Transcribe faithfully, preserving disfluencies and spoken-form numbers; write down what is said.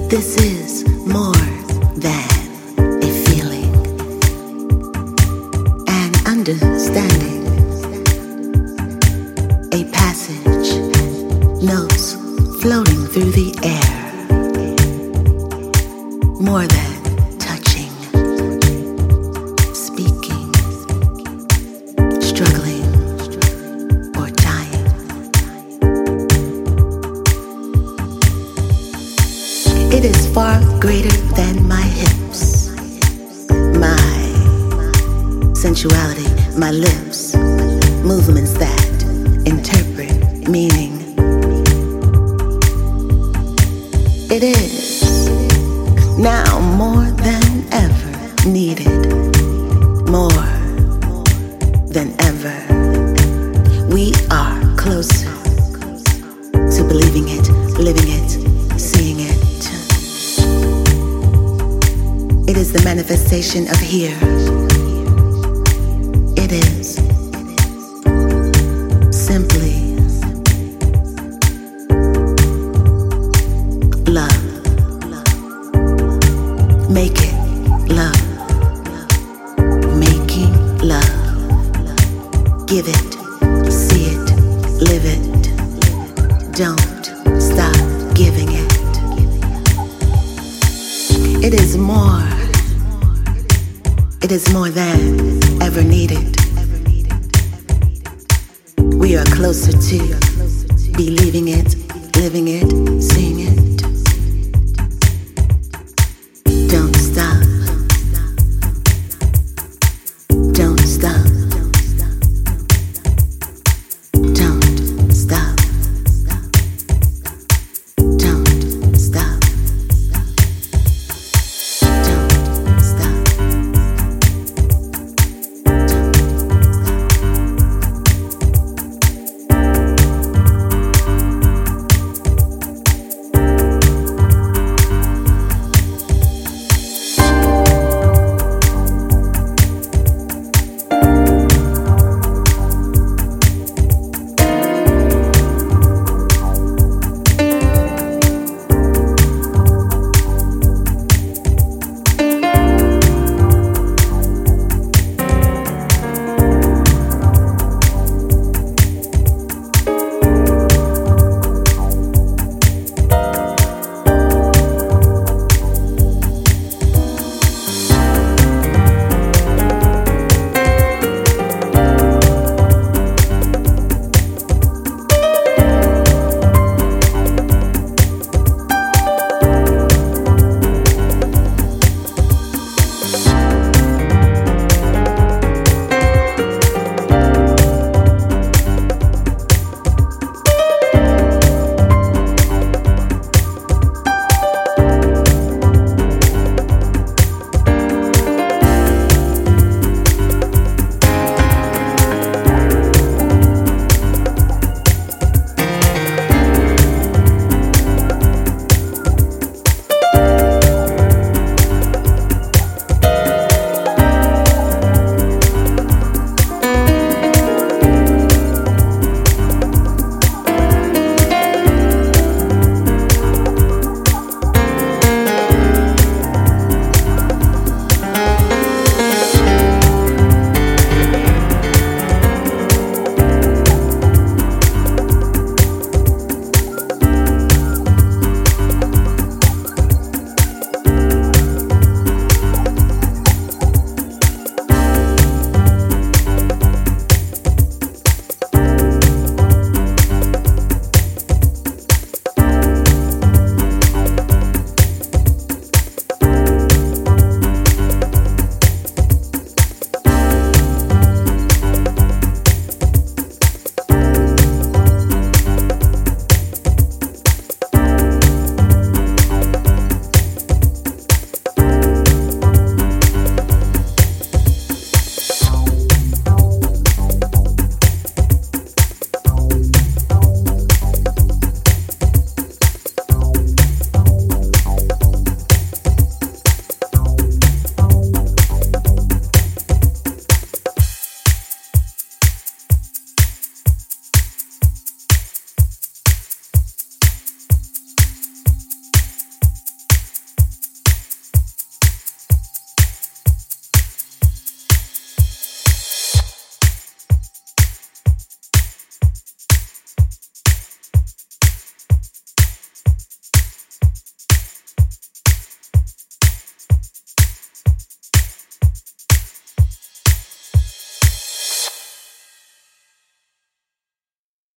This is more than a feeling, an understanding, a passage, notes floating through the air, more than touching, speaking, struggling, or dying. It is far greater than my hips, my sensuality, my lips, movements that interpret meaning. It is now more than ever needed, more than ever. We are closer to believing it, living it, seeing it. It is the manifestation of here. It is simply love. Make it love. Making love. Give it, see it, live it. Don't stop giving it. It is more. It is more than ever needed. We are closer to believing it, living it,